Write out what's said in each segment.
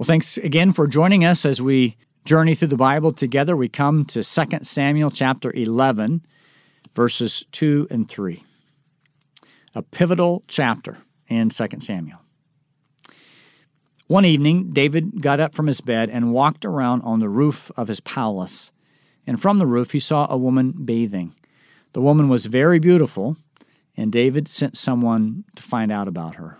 Well, thanks again for joining us as we journey through the Bible together. We come to 2 Samuel chapter 11, verses 2 and 3. A pivotal chapter in 2 Samuel. One evening, David got up from his bed and walked around on the roof of his palace. And from the roof, he saw a woman bathing. The woman was very beautiful, and David sent someone to find out about her.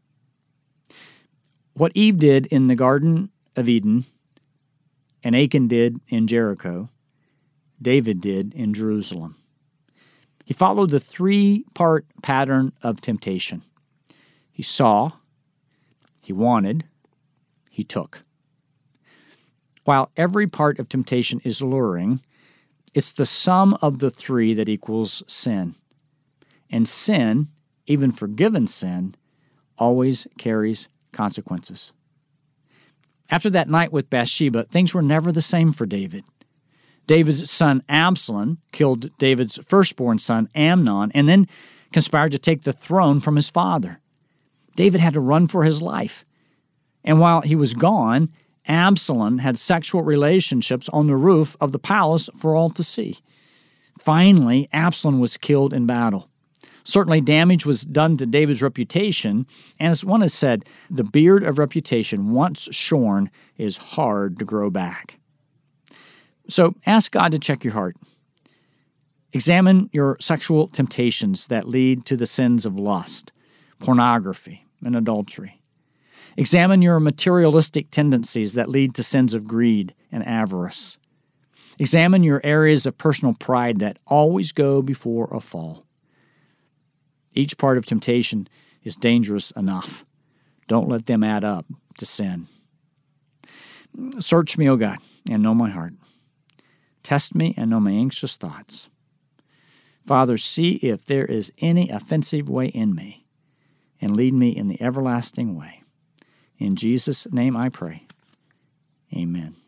What Eve did in the Garden of Eden and Achan did in Jericho, David did in Jerusalem. He followed the three-part pattern of temptation. He saw, he wanted, he took. While every part of temptation is luring, it's the sum of the three that equals sin. And sin, even forgiven sin, always carries consequences. After that night with Bathsheba, things were never the same for David. David's son Absalom killed David's firstborn son Amnon and then conspired to take the throne from his father. David had to run for his life. And while he was gone, Absalom had sexual relationships on the roof of the palace for all to see. Finally, Absalom was killed in battle. Certainly, damage was done to David's reputation, and as one has said, the beard of reputation, once shorn, is hard to grow back. So ask God to check your heart. Examine your sexual temptations that lead to the sins of lust, pornography, and adultery. Examine your materialistic tendencies that lead to sins of greed and avarice. Examine your areas of personal pride that always go before a fall. Each part of temptation is dangerous enough. Don't let them add up to sin. Search me, O God, and know my heart. Test me and know my anxious thoughts. Father, see if there is any offensive way in me, and lead me in the everlasting way. In Jesus' name I pray. Amen.